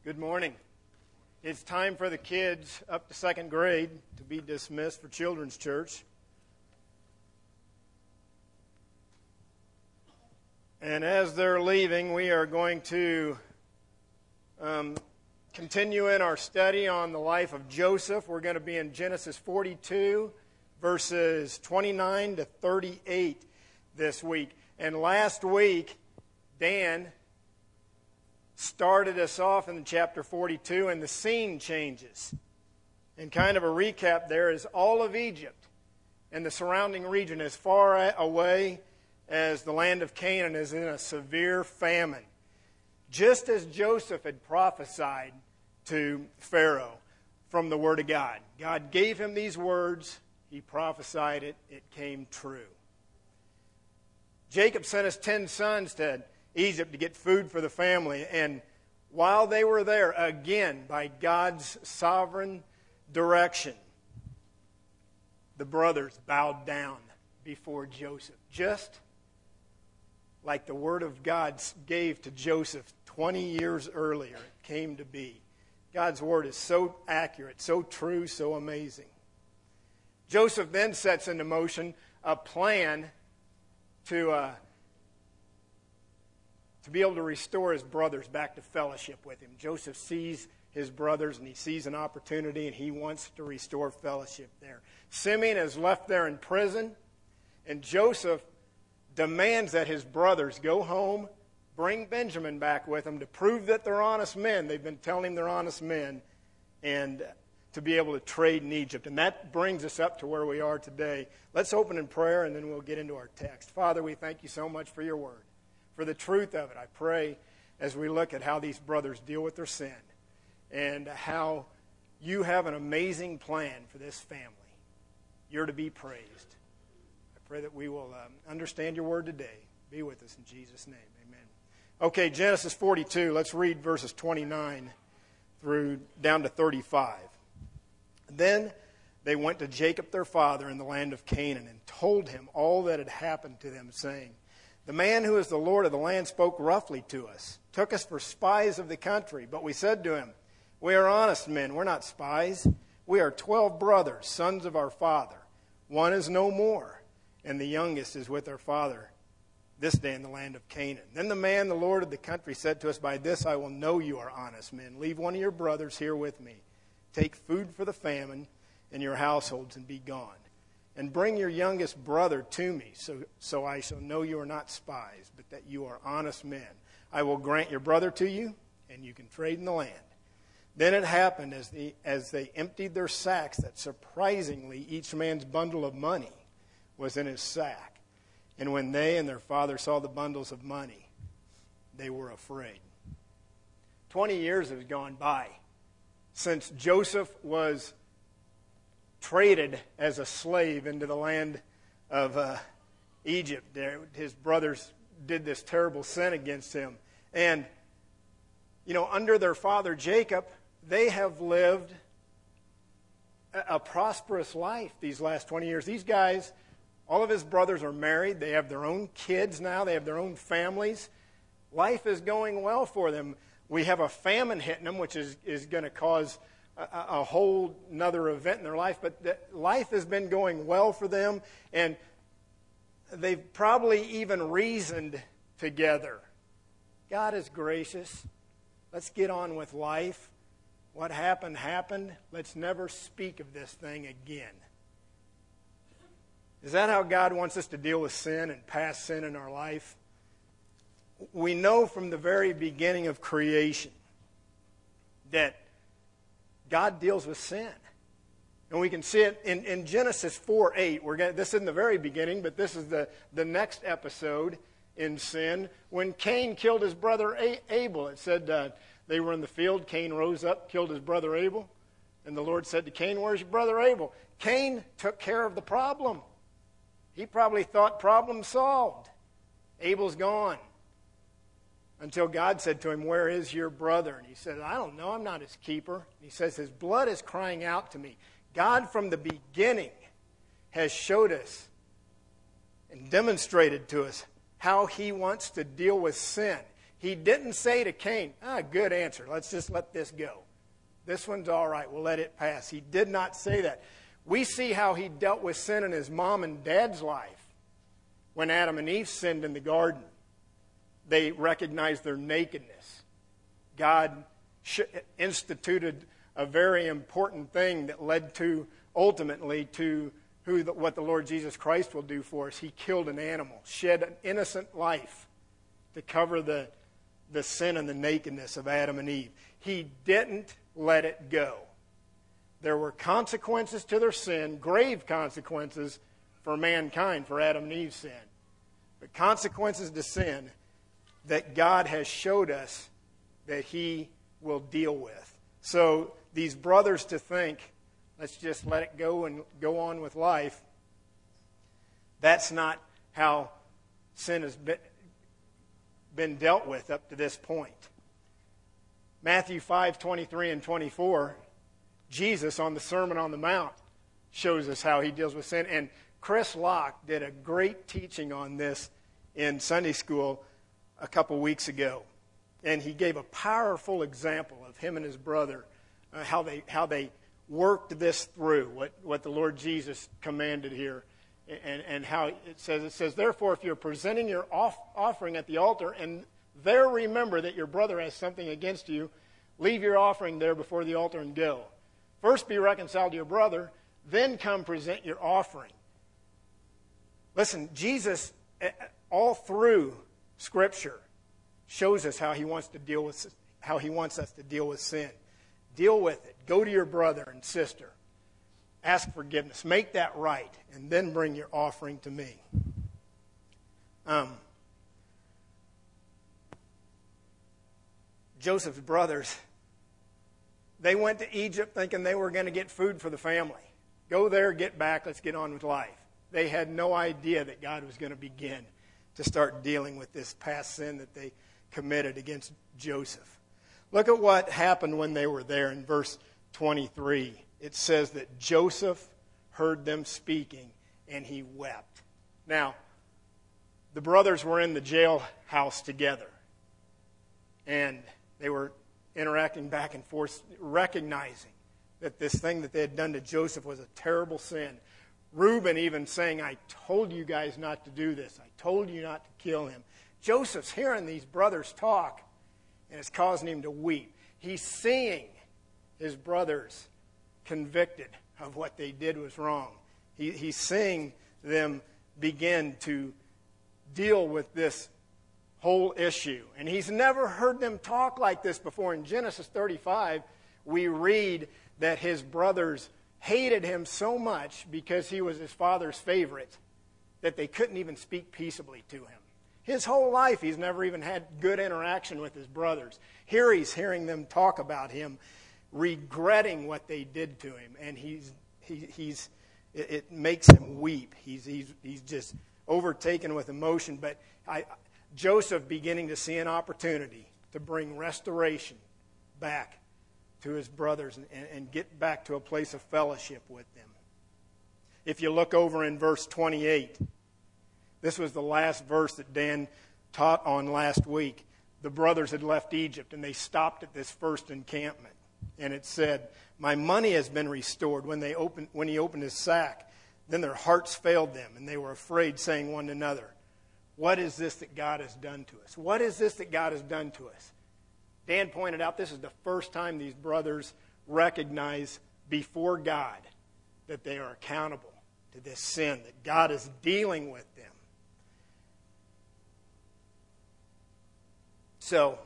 Good morning. It's time for the kids up to second grade to be dismissed for Children's Church. And as they're leaving, we are going to continue in our study on the life of Joseph. We're going to be in Genesis 42, verses 29 to 38 this week. And last week, Dan started us off in chapter 42, and the scene changes. And kind of a recap there is all of Egypt and the surrounding region as far away as the land of Canaan is in a severe famine. Just as Joseph had prophesied to Pharaoh from the Word of God. God gave him these words, he prophesied it, it came true. Jacob sent his 10 sons to Egypt to get food for the family, and while they were there, again, by God's sovereign direction, the brothers bowed down before Joseph, just like the Word of God gave to Joseph 20 years earlier. It came to be. God's Word is so accurate, so true, so amazing. Joseph then sets into motion a plan to be able to restore his brothers back to fellowship with him. Joseph sees his brothers and he sees an opportunity and he wants to restore fellowship there. Simeon is left there in prison, and Joseph demands that his brothers go home, bring Benjamin back with them to prove that they're honest men. They've been telling him they're honest men, and to be able to trade in Egypt. And that brings us up to where we are today. Let's open in prayer and then we'll get into our text. Father, we thank you so much for your word, for the truth of it. I pray as we look at how these brothers deal with their sin and how you have an amazing plan for this family. You're to be praised. I pray that we will understand your word today. Be with us in Jesus' name. Amen. Okay, Genesis 42. Let's read verses 29 through down to 35. Then they went to Jacob their father in the land of Canaan and told him all that had happened to them, saying, "The man who is the Lord of the land spoke roughly to us, took us for spies of the country. But we said to him, 'We are honest men, we're not spies. We are 12 brothers, sons of our father. One is no more, and the youngest is with our father this day in the land of Canaan.' Then the man, the Lord of the country, said to us, 'By this I will know you are honest men. Leave one of your brothers here with me. Take food for the famine in your households and be gone. And bring your youngest brother to me, so I shall know you are not spies, but that you are honest men. I will grant your brother to you, and you can trade in the land.' Then it happened as they emptied their sacks that surprisingly each man's bundle of money was in his sack. And when they and their father saw the bundles of money, they were afraid." 20 years have gone by since Joseph was traded as a slave into the land of Egypt. His brothers did this terrible sin against him. And, under their father Jacob, they have lived a prosperous life these last 20 years. These guys, all of his brothers are married. They have their own kids now. They have their own families. Life is going well for them. We have a famine hitting them, which is going to cause a whole another event in their life. But life has been going well for them, and they've probably even reasoned together. God is gracious. Let's get on with life. What happened, happened. Let's never speak of this thing again. Is that how God wants us to deal with sin and past sin in our life? We know from the very beginning of creation that God deals with sin. And we can see it in Genesis 4:8. This isn't the very beginning, but this is the next episode in sin. When Cain killed his brother Abel, it said they were in the field. Cain rose up, killed his brother Abel. And the Lord said to Cain, "Where's your brother Abel?" Cain took care of the problem. He probably thought problem solved. Abel's gone. Until God said to him, "Where is your brother?" And he said, "I don't know. I'm not his keeper." And he says, "His blood is crying out to me." God from the beginning has showed us and demonstrated to us how he wants to deal with sin. He didn't say to Cain, good answer, let's just let this go. This one's all right, we'll let it pass. He did not say that. We see how he dealt with sin in his mom and dad's life. When Adam and Eve sinned in the garden, they recognized their nakedness. God instituted a very important thing that led to, ultimately, to what the Lord Jesus Christ will do for us. He killed an animal, shed an innocent life to cover the sin and the nakedness of Adam and Eve. He didn't let it go. There were consequences to their sin, grave consequences for mankind, for Adam and Eve's sin. But consequences to sin that God has showed us that he will deal with. So these brothers to think, let's just let it go and go on with life, that's not how sin has been dealt with up to this point. Matthew 5:23 and 24, Jesus on the Sermon on the Mount shows us how he deals with sin. And Chris Locke did a great teaching on this in Sunday school a couple weeks ago. And he gave a powerful example of him and his brother, how they worked this through, what the Lord Jesus commanded here. And how it says, therefore, if you're presenting your offering at the altar and there remember that your brother has something against you, leave your offering there before the altar and go. First be reconciled to your brother, then come present your offering. Listen, Jesus, all through Scripture, shows us how he wants us to deal with sin. Deal with it. Go to your brother and sister. Ask forgiveness. Make that right, and then bring your offering to me. Joseph's brothers, they went to Egypt thinking they were going to get food for the family. Go there, get back, let's get on with life. They had no idea that God was going to begin to start dealing with this past sin that they committed against Joseph. Look at what happened when they were there in verse 23. It says that Joseph heard them speaking and he wept. Now, the brothers were in the jailhouse together. And they were interacting back and forth, recognizing that this thing that they had done to Joseph was a terrible sin. Reuben even saying, I told you guys not to do this. I told you not to kill him. Joseph's hearing these brothers talk, and it's causing him to weep. He's seeing his brothers convicted of what they did was wrong. He's seeing them begin to deal with this whole issue. And he's never heard them talk like this before. In Genesis 35, we read that his brothers hated him so much because he was his father's favorite that they couldn't even speak peaceably to him. His whole life, he's never even had good interaction with his brothers. Here he's hearing them talk about him, regretting what they did to him, and it makes him weep. He's just overtaken with emotion. But Joseph beginning to see an opportunity to bring restoration back to his brothers and get back to a place of fellowship with them. If you look over in verse 28, this was the last verse that Dan taught on last week. The brothers had left Egypt and they stopped at this first encampment. And it said, my money has been restored. When he opened his sack, then their hearts failed them and they were afraid, saying one to another, what is this that God has done to us? What is this that God has done to us? Dan pointed out this is the first time these brothers recognize before God that they are accountable to this sin, that God is dealing with them. So,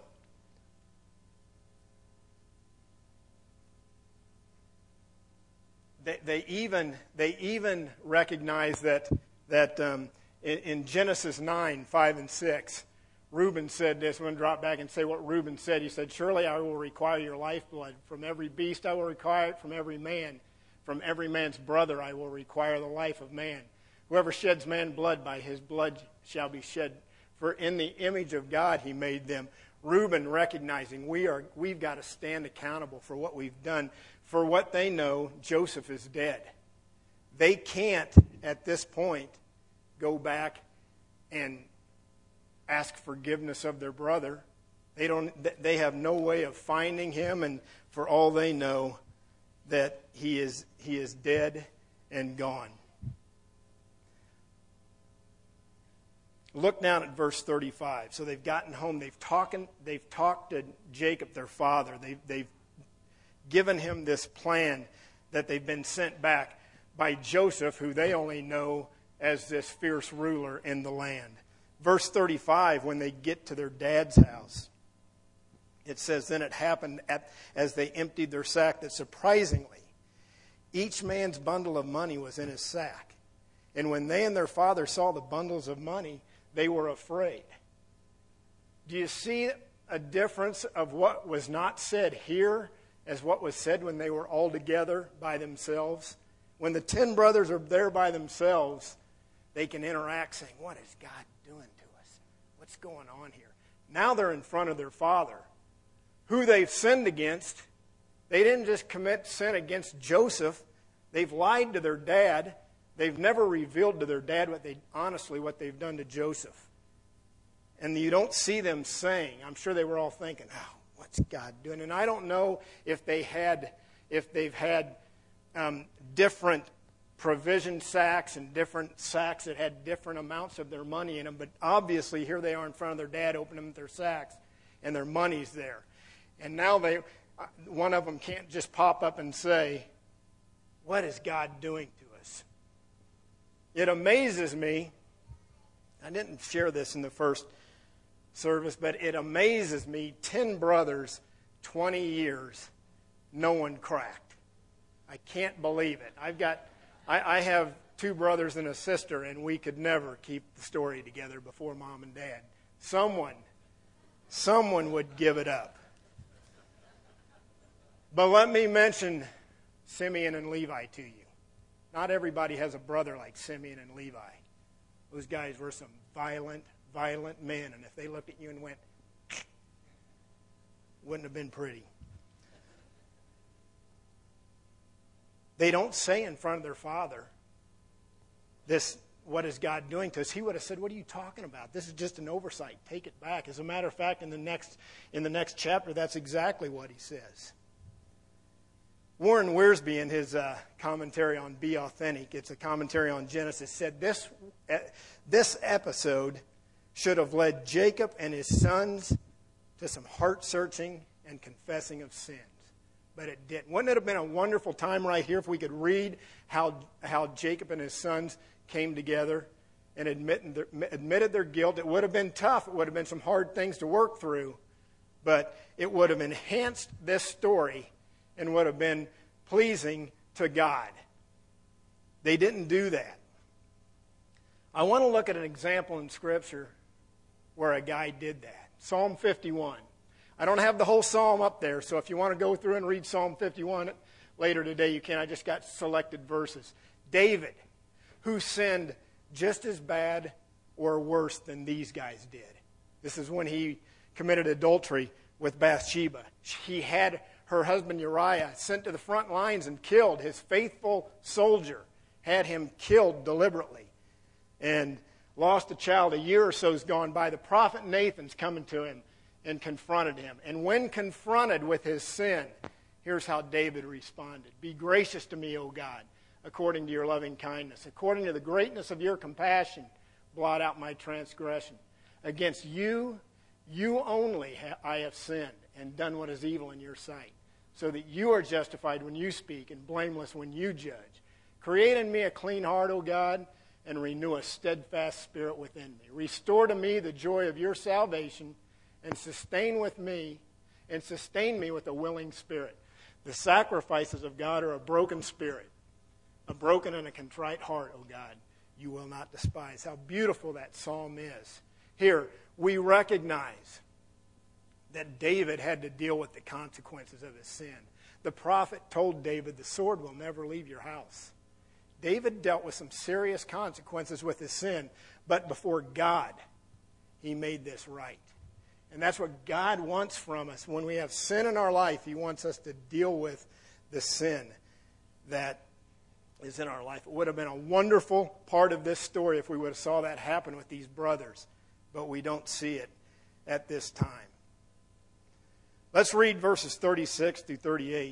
they even recognize that in Genesis 9, 5 and 6, Reuben said this. I'm going to drop back and say what Reuben said. He said, surely I will require your lifeblood. From every beast I will require it, from every man. From every man's brother I will require the life of man. Whoever sheds man's blood, by his blood shall be shed. For in the image of God he made them. Reuben recognizing we've got to stand accountable for what we've done. For what they know, Joseph is dead. They can't, at this point, go back and ask forgiveness of their brother They have no way of finding him, and for all they know, that he is dead and gone. Look down at verse 35. So they've gotten home. They've talked to Jacob, their father. They've given him this plan that they've been sent back by Joseph, who they only know as this fierce ruler in the land. Verse 35, when they get to their dad's house, it says, then it happened as they emptied their sack that surprisingly, each man's bundle of money was in his sack. And when they and their father saw the bundles of money, they were afraid. Do you see a difference of what was not said here as what was said when they were all together by themselves? When the 10 brothers are there by themselves, they can interact saying, what is God doing to us? What's going on here? Now they're in front of their father, who they've sinned against. They didn't just commit sin against Joseph. They've lied to their dad. They've never revealed to their dad what they've done to Joseph. And you don't see them saying, I'm sure they were all thinking, oh, what's God doing? And I don't know if they've had different provision sacks and different sacks that had different amounts of their money in them. But obviously here they are in front of their dad opening their sacks and their money's there. And now one of them can't just pop up and say, what is God doing to us? It amazes me. I didn't share this in the first service, but it amazes me, 10 brothers, 20 years, no one cracked. I can't believe it. I have 2 brothers and a sister, and we could never keep the story together before Mom and Dad. Someone would give it up. But let me mention Simeon and Levi to you. Not everybody has a brother like Simeon and Levi. Those guys were some violent men, and if they looked at you and went, wouldn't have been pretty. They don't say in front of their father, what is God doing to us? He would have said, what are you talking about? This is just an oversight. Take it back. As a matter of fact, in the next chapter, that's exactly what he says. Warren Wiersbe, in his commentary on Be Authentic, it's a commentary on Genesis, said this episode should have led Jacob and his sons to some heart-searching and confessing of sins. But it didn't. Wouldn't it have been a wonderful time right here if we could read how Jacob and his sons came together and admitted their guilt? It would have been tough. It would have been some hard things to work through. But it would have enhanced this story and would have been pleasing to God. They didn't do that. I want to look at an example in Scripture where a guy did that. Psalm 51. I don't have the whole psalm up there, so if you want to go through and read Psalm 51 later today, you can. I just got selected verses. David, who sinned just as bad or worse than these guys did. This is when he committed adultery with Bathsheba. He had her husband Uriah sent to the front lines and killed. His faithful soldier had him killed deliberately and lost a child. A year or so's gone by. The prophet Nathan's coming to him and confronted him. And when confronted with his sin, here's how David responded. Be gracious to me, O God, according to your loving kindness. According to the greatness of your compassion, blot out my transgression. Against you only I have sinned and done what is evil in your sight, so that you are justified when you speak and blameless when you judge. Create in me a clean heart, O God, and renew a steadfast spirit within me. Restore to me the joy of your salvation, and sustain me with a willing spirit. The sacrifices of God are a broken spirit, a broken and a contrite heart, O God, you will not despise. How beautiful that psalm is. Here, we recognize that David had to deal with the consequences of his sin. The prophet told David, the sword will never leave your house. David dealt with some serious consequences with his sin, but before God, he made this right. And that's what God wants from us. When we have sin in our life, he wants us to deal with the sin that is in our life. It would have been a wonderful part of this story if we would have saw that happen with these brothers, but we don't see it at this time. Let's read verses 36 through 38.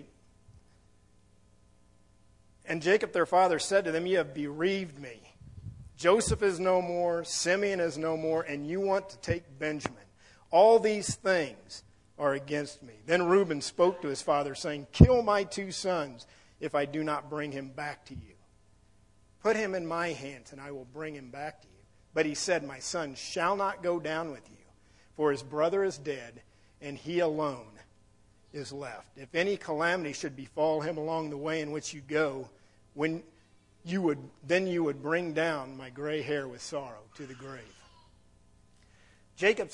And Jacob their father said to them, "Ye have bereaved me. Joseph is no more, Simeon is no more, and you want to take Benjamin. All these things are against me." Then Reuben spoke to his father, saying, "Kill my 2 sons, if I do not bring him back to you. Put him in my hands, and I will bring him back to you." But he said, "My son shall not go down with you, for his brother is dead, and he alone is left. If any calamity should befall him along the way in which you go, then you would bring down my gray hair with sorrow to the grave." Jacob's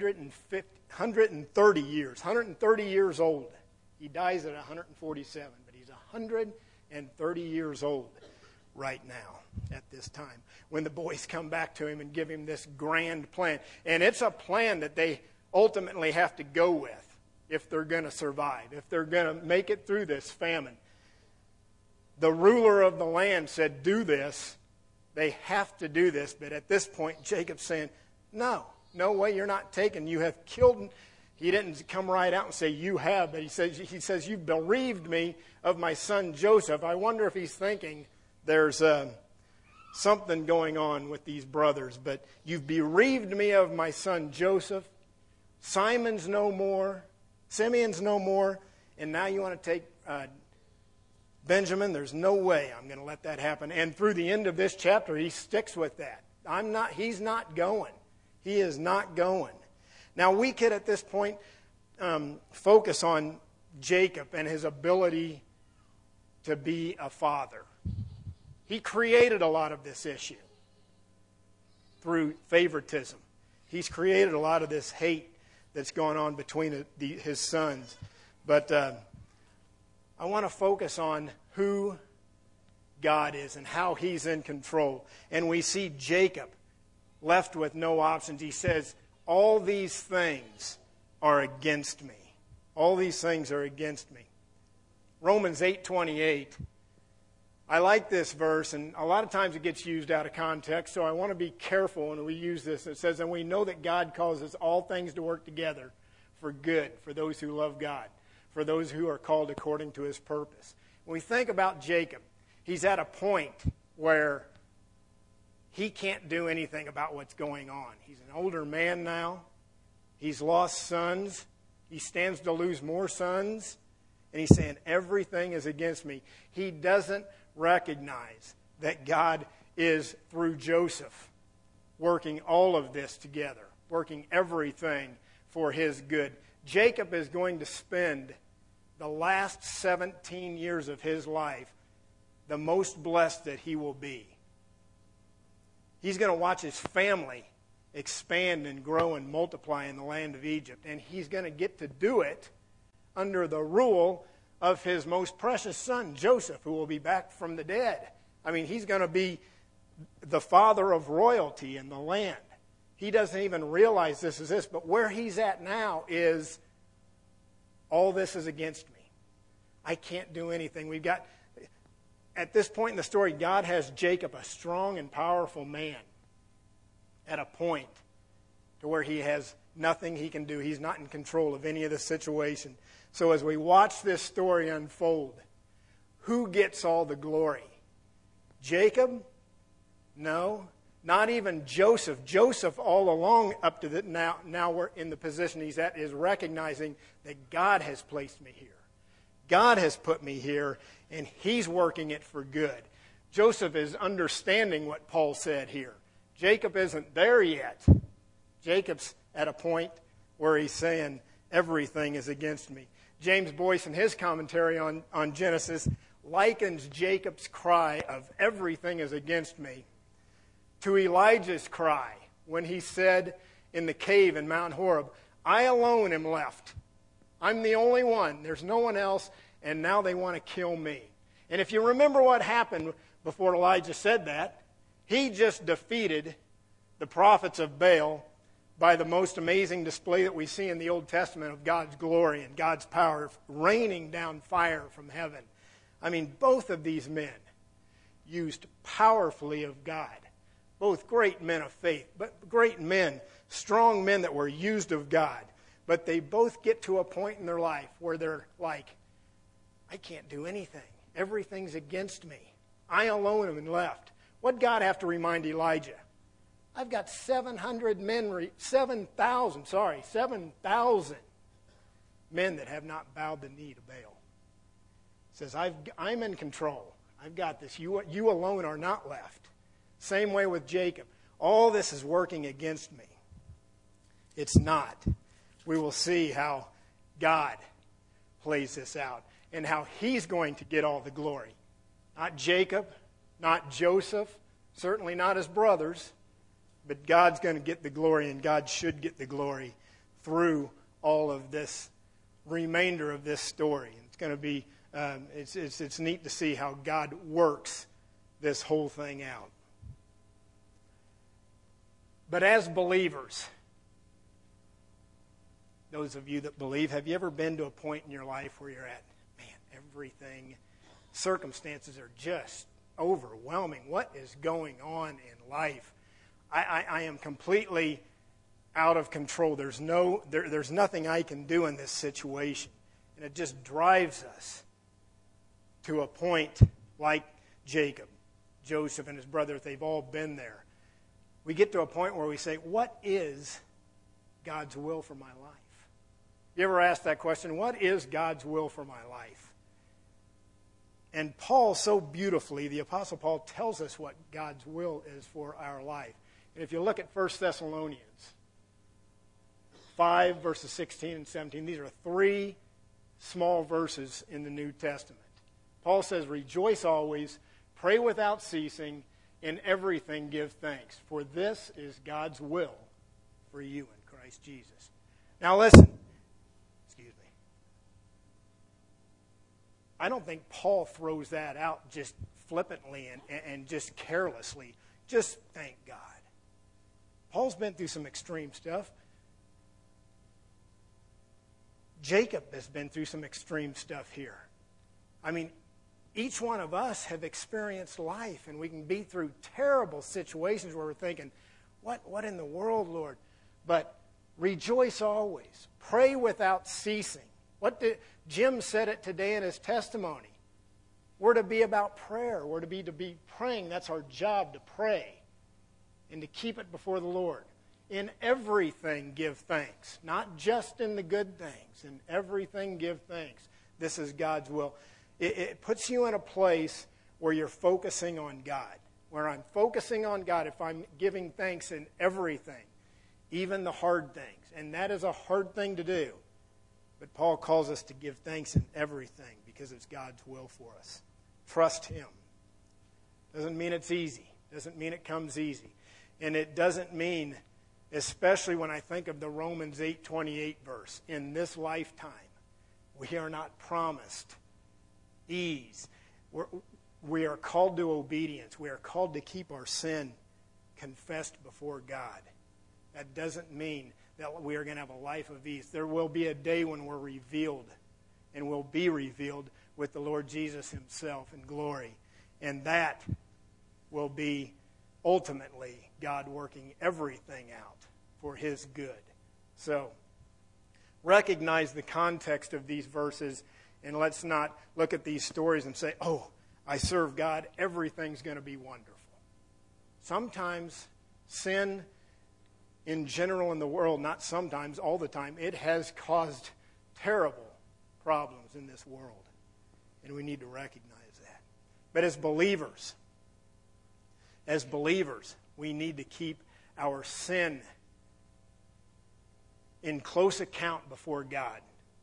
130 years old. He dies at 147, but he's 130 years old right now at this time when the boys come back to him and give him this grand plan. And it's a plan that they ultimately have to go with if they're going to survive, if they're going to make it through this famine. The ruler of the land said, "Do this." They have to do this. But at this point, Jacob's saying, no way, you're not taken. You have killed. He didn't come right out and say, "You have," but he says, "You've bereaved me of my son Joseph." I wonder if he's thinking there's something going on with these brothers. But you've bereaved me of my son Joseph. Simon's no more. Simeon's no more. And now you want to take Benjamin? There's no way I'm going to let that happen. And through the end of this chapter, he sticks with that. He's not going. He is not going. Now, we could at this point focus on Jacob and his ability to be a father. He created a lot of this issue through favoritism. He's created a lot of this hate that's going on between his sons. But I want to focus on who God is and how he's in control. And we see Jacob left with no options. He says, "All these things are against me." All these things are against me. Romans 8:28. I like this verse, and a lot of times it gets used out of context, so I want to be careful when we use this. It says, "And we know that God causes all things to work together for good, for those who love God, for those who are called according to his purpose." When we think about Jacob, he's at a point where he can't do anything about what's going on. He's an older man now. He's lost sons. He stands to lose more sons. And he's saying, everything is against me. He doesn't recognize that God is, through Joseph, working all of this together, working everything for his good. Jacob is going to spend the last 17 years of his life the most blessed that he will be. He's going to watch his family expand and grow and multiply in the land of Egypt. And he's going to get to do it under the rule of his most precious son, Joseph, who will be back from the dead. I mean, he's going to be the father of royalty in the land. He doesn't even realize this is this, but where he's at now is, all this is against me. I can't do anything. At this point in the story, God has Jacob, a strong and powerful man, at a point to where he has nothing he can do. He's not in control of any of the situation. So as we watch this story unfold, who gets all the glory? Jacob? No. Not even Joseph. Joseph all along up to now we're in the position he's at, is recognizing that God has placed me here. God has put me here, and he's working it for good. Joseph is understanding what Paul said here. Jacob isn't there yet. Jacob's at a point where he's saying, everything is against me. James Boyce, in his commentary on Genesis, likens Jacob's cry of everything is against me to Elijah's cry when he said in the cave in Mount Horeb, I alone am left. I'm the only one. There's no one else, and now they want to kill me. And if you remember what happened before Elijah said that, he just defeated the prophets of Baal by the most amazing display that we see in the Old Testament of God's glory and God's power raining down fire from heaven. I mean, both of these men used powerfully of God. Both great men of faith, but great men, strong men that were used of God. But they both get to a point in their life where they're like, I can't do anything. Everything's against me. I alone am left. What'd God have to remind Elijah? I've got 7,000 men that have not bowed the knee to Baal. He says, I'm in control. I've got this. You alone are not left. Same way with Jacob. All this is working against me. It's not. We will see how God plays this out and how he's going to get all the glory. Not Jacob, not Joseph, certainly not his brothers, but God's going to get the glory, and God should get the glory through all of this remainder of this story. It's going to be it's neat to see how God works this whole thing out. But as believers, those of you that believe, have you ever been to a point in your life where you're at, man, everything, circumstances are just overwhelming. What is going on in life? I am completely out of control. There's nothing I can do in this situation. And it just drives us to a point like Jacob, Joseph, and his brothers. They've all been there. We get to a point where we say, what is God's will for my life? You ever ask that question? What is God's will for my life? And Paul, so beautifully, the Apostle Paul tells us what God's will is for our life. And if you look at 1 Thessalonians 5, verses 16 and 17, these are 3 small verses in the New Testament. Paul says, rejoice always, pray without ceasing, in everything give thanks, for this is God's will for you in Christ Jesus. Now listen. I don't think Paul throws that out just flippantly and just carelessly. Just thank God. Paul's been through some extreme stuff. Jacob has been through some extreme stuff here. I mean, each one of us have experienced life, and we can be through terrible situations where we're thinking, what in the world, Lord? But rejoice always. Pray without ceasing. Jim said it today in his testimony. We're to be about prayer. We're to be praying. That's our job, to pray and to keep it before the Lord. In everything give thanks, not just in the good things. In everything give thanks. This is God's will. It puts you in a place where you're focusing on God. Where I'm focusing on God, if I'm giving thanks in everything, even the hard things. And that is a hard thing to do. But Paul calls us to give thanks in everything because it's God's will for us. Trust Him. Doesn't mean it's easy. Doesn't mean it comes easy. And it doesn't mean, especially when I think of the Romans 8:28 verse, in this lifetime, we are not promised ease. We are called to obedience. We are called to keep our sin confessed before God. That doesn't mean that we are going to have a life of ease. There will be a day when we're revealed, and will be revealed with the Lord Jesus Himself in glory. And that will be ultimately God working everything out for His good. So, recognize the context of these verses, and let's not look at these stories and say, oh, I serve God, everything's going to be wonderful. Sometimes sin in general in the world, not sometimes, all the time, it has caused terrible problems in this world. And we need to recognize that. But as believers, we need to keep our sin in close account before God.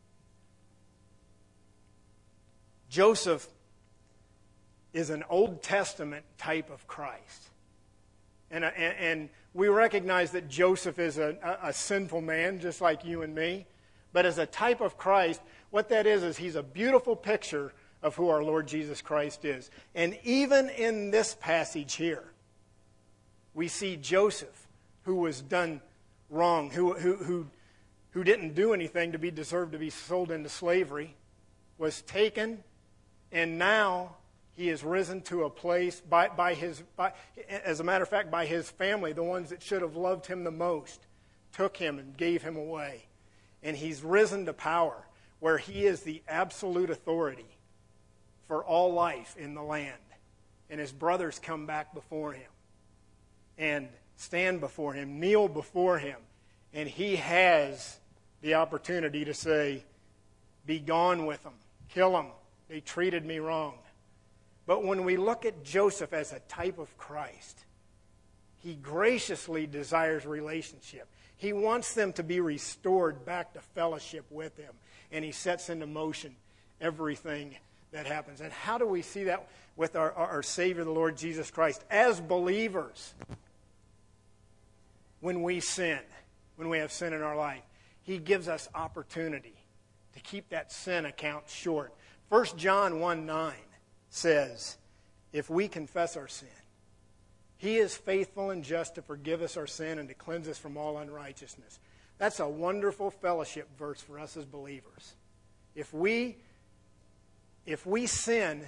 Joseph is an Old Testament type of Christ. And we recognize that Joseph is a sinful man, just like you and me. But as a type of Christ, what that is he's a beautiful picture of who our Lord Jesus Christ is. And even in this passage here, we see Joseph, who was done wrong, who didn't do anything to be deserved to be sold into slavery, was taken, and now he is risen to a place as a matter of fact, by his family, the ones that should have loved him the most, took him and gave him away. and he's risen to power where he is the absolute authority for all life in the land. And his brothers come back before him and stand before him, kneel before him, and he has the opportunity to say, be gone with them, kill them, they treated me wrong. But when we look at Joseph as a type of Christ, he graciously desires relationship. He wants them to be restored back to fellowship with him, and he sets into motion everything that happens. And how do we see that with our Savior, the Lord Jesus Christ? As believers, when we sin, when we have sin in our life, he gives us opportunity to keep that sin account short. 1 John 1:9 says, if we confess our sin, he is faithful and just to forgive us our sin and to cleanse us from all unrighteousness. That's a wonderful fellowship verse for us as believers. If we sin,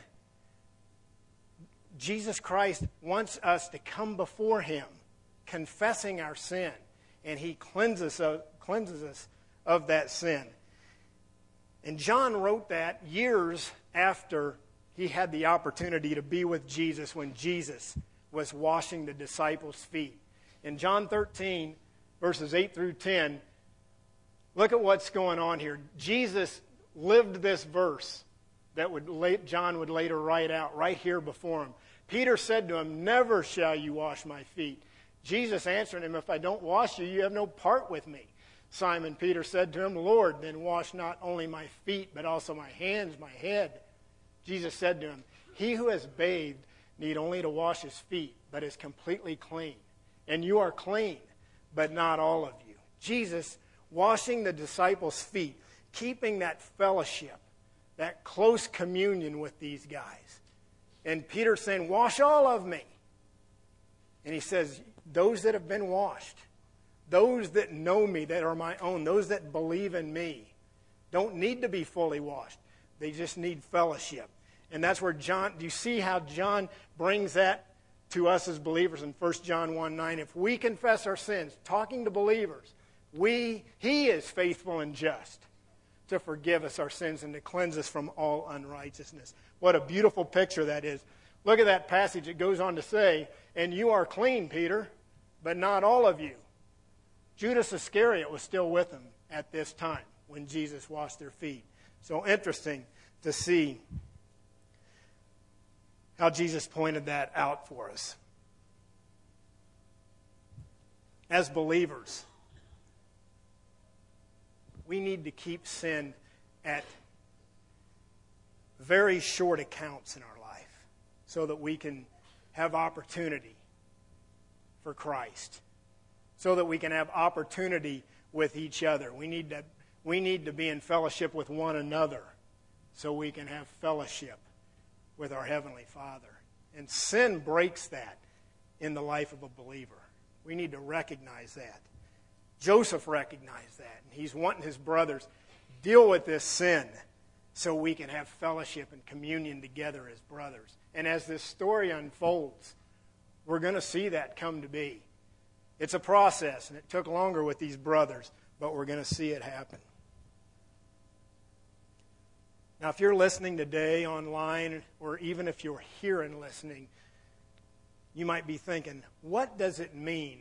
Jesus Christ wants us to come before him, confessing our sin, and he cleanses us of that sin. And John wrote that years after he had the opportunity to be with Jesus when Jesus was washing the disciples' feet. In John 13, verses 8 through 10, look at what's going on here. Jesus lived this verse that John would later write out right here before him. Peter said to him, never shall you wash my feet. Jesus answered him, if I don't wash you, you have no part with me. Simon Peter said to him, Lord, then wash not only my feet, but also my hands, my head. Jesus said to him, he who has bathed need only to wash his feet, but is completely clean. And you are clean, but not all of you. Jesus washing the disciples' feet, keeping that fellowship, that close communion with these guys. And Peter saying, wash all of me. And he says, those that have been washed, those that know me, that are my own, those that believe in me, don't need to be fully washed. They just need fellowship. And that's where John, do you see how John brings that to us as believers in 1 John 1:9? If we confess our sins, talking to believers, he is faithful and just to forgive us our sins and to cleanse us from all unrighteousness. What a beautiful picture that is. Look at that passage. It goes on to say, and you are clean, Peter, but not all of you. Judas Iscariot was still with him at this time when Jesus washed their feet. So interesting to see how Jesus pointed that out for us. As believers, we need to keep sin at very short accounts in our life so that we can have opportunity for Christ, so that we can have opportunity with each other. We need to be in fellowship with one another so we can have fellowship with our Heavenly Father. And sin breaks that in the life of a believer. We need to recognize that. Joseph recognized that, and he's wanting his brothers deal with this sin so we can have fellowship and communion together as brothers. And as this story unfolds, we're going to see that come to be. It's a process, and it took longer with these brothers, but we're going to see it happen. Now, if you're listening today online, or even if you're here and listening, you might be thinking, what does it mean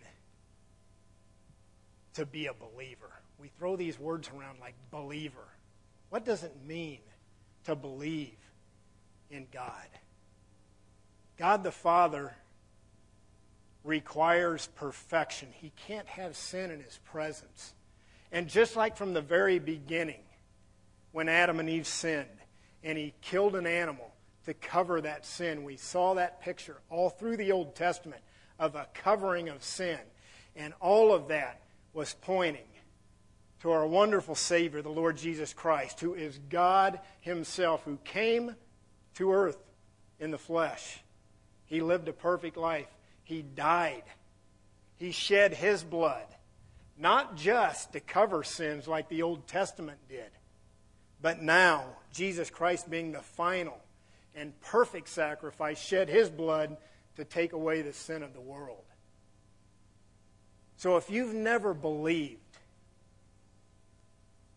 to be a believer? We throw these words around like believer. What does it mean to believe in God? God the Father requires perfection. He can't have sin in his presence. And just like from the very beginning, when Adam and Eve sinned, and he killed an animal to cover that sin, we saw that picture all through the Old Testament of a covering of sin. And all of that was pointing to our wonderful Savior, the Lord Jesus Christ, who is God himself, who came to earth in the flesh. He lived a perfect life. He died. He shed his blood, not just to cover sins like the Old Testament did, but now, Jesus Christ being the final and perfect sacrifice, shed his blood to take away the sin of the world. So if you've never believed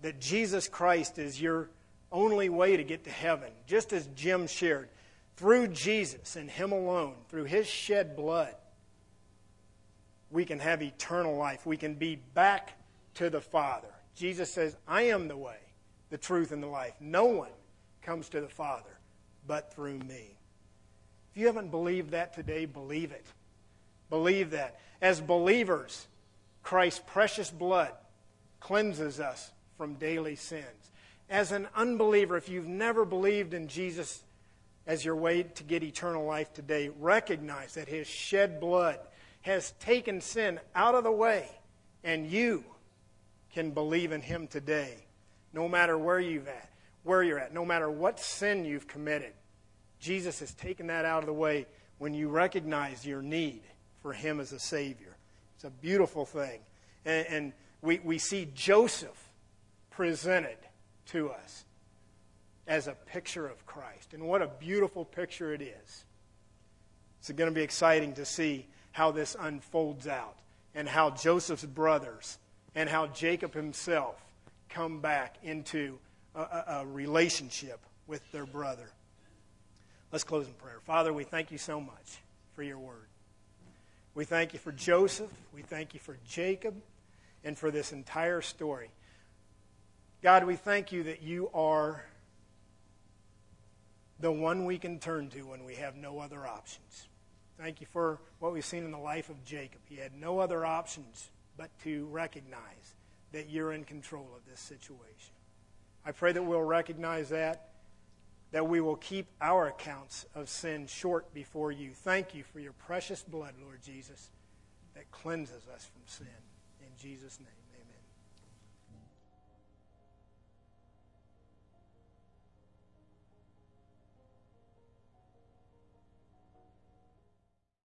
that Jesus Christ is your only way to get to heaven, just as Jim shared, through Jesus and Him alone, through His shed blood, we can have eternal life. We can be back to the Father. Jesus says, I am the way, the truth, and the life. No one comes to the Father but through me. If you haven't believed that today, believe it. Believe that. As believers, Christ's precious blood cleanses us from daily sins. As an unbeliever, if you've never believed in Jesus as your way to get eternal life today, recognize that His shed blood has taken sin out of the way, and you can believe in Him today, no matter where you're at, no matter what sin you've committed. Jesus has taken that out of the way when you recognize your need for Him as a Savior. It's a beautiful thing. And we see Joseph presented to us as a picture of Christ. And what a beautiful picture it is. It's going to be exciting to see how this unfolds out, and how Joseph's brothers and how Jacob himself come back into a relationship with their brother. Let's close in prayer. Father, we thank You so much for Your word. We thank You for Joseph. We thank You for Jacob and for this entire story. God, we thank You that You are the one we can turn to when we have no other options. Thank You for what we've seen in the life of Jacob. He had no other options but to recognize that You're in control of this situation. I pray that we'll recognize that we will keep our accounts of sin short before You. Thank You for Your precious blood, Lord Jesus, that cleanses us from sin. In Jesus' name.